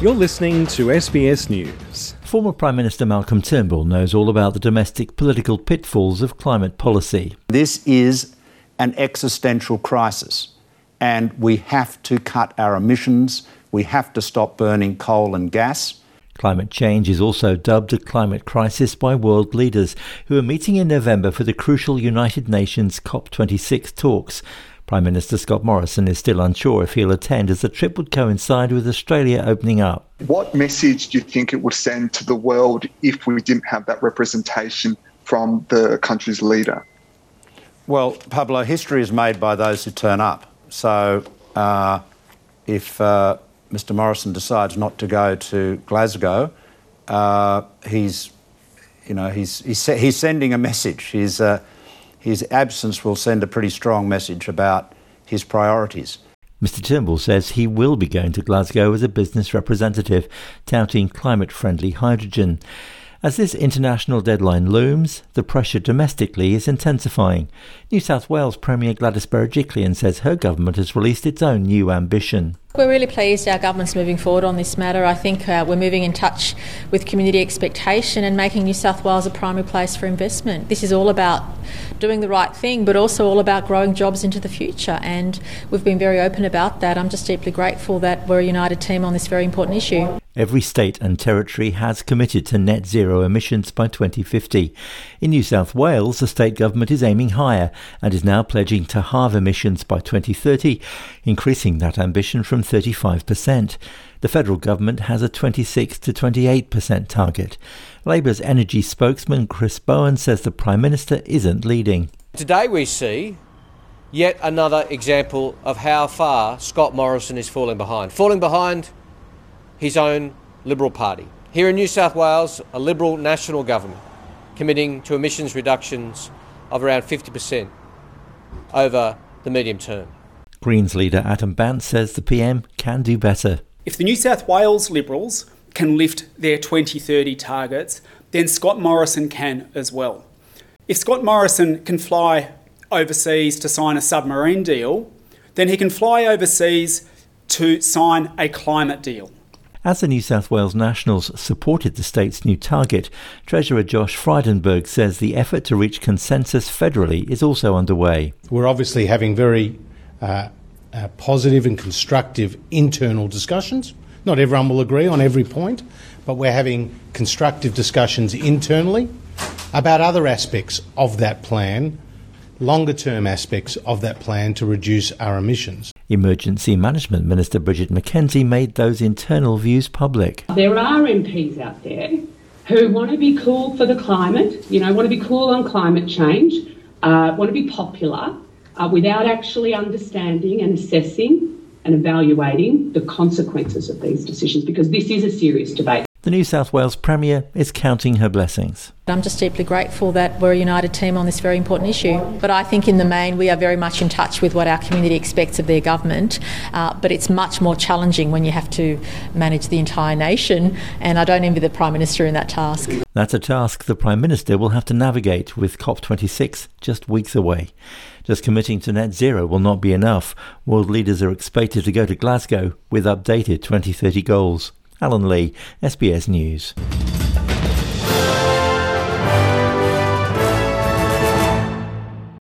You're listening to SBS News. Former Prime Minister Malcolm Turnbull knows all about the domestic political pitfalls of climate policy. This is an existential crisis, and we have to cut our emissions. We have to stop burning coal and gas. Climate change is also dubbed a climate crisis by world leaders who are meeting in November for the crucial United Nations COP26 talks. Prime Minister Scott Morrison is still unsure if he'll attend, as the trip would coincide with Australia opening up. What message do you think it would send to the world if we didn't have that representation from the country's leader? Well, Pablo, history is made by those who turn up. So if Mr Morrison decides not to go to Glasgow, he's sending a message. His absence will send a pretty strong message about his priorities. Mr Turnbull says he will be going to Glasgow as a business representative, touting climate-friendly hydrogen. As this international deadline looms, the pressure domestically is intensifying. New South Wales Premier Gladys Berejiklian says her government has released its own new ambition. We're really pleased our government's moving forward on this matter. I think we're moving in touch with community expectation and making New South Wales a primary place for investment. This is all about doing the right thing, but also all about growing jobs into the future, and we've been very open about that. I'm just deeply grateful that we're a united team on this very important issue. Every state and territory has committed to net zero emissions by 2050. In New South Wales, the state government is aiming higher and is now pledging to halve emissions by 2030, increasing that ambition from 35%. The federal government has a 26 to 28% target. Labor's energy spokesman Chris Bowen says the Prime Minister isn't leading. Today we see yet another example of how far Scott Morrison is falling behind his own Liberal Party. Here in New South Wales, a Liberal national government committing to emissions reductions of around 50% over the medium term. Greens leader Adam Bandt says the PM can do better. If the New South Wales Liberals can lift their 2030 targets, then Scott Morrison can as well. If Scott Morrison can fly overseas to sign a submarine deal, then he can fly overseas to sign a climate deal. As the New South Wales Nationals supported the state's new target, Treasurer Josh Frydenberg says the effort to reach consensus federally is also underway. We're obviously having very positive and constructive internal discussions. Not everyone will agree on every point, but we're having constructive discussions internally about other aspects of that plan, longer-term aspects of that plan to reduce our emissions. Emergency Management Minister Bridget McKenzie made those internal views public. There are MPs out there who want to be cool for the climate, want to be cool on climate change, want to be popular, without actually understanding and assessing and evaluating the consequences of these decisions, because this is a serious debate. The New South Wales Premier is counting her blessings. I'm just deeply grateful that we're a united team on this very important issue. But I think in the main we are very much in touch with what our community expects of their government. But it's much more challenging when you have to manage the entire nation, and I don't envy the Prime Minister in that task. That's a task the Prime Minister will have to navigate with COP26 just weeks away. Just committing to net zero will not be enough. World leaders are expected to go to Glasgow with updated 2030 goals. Alan Lee, SBS News.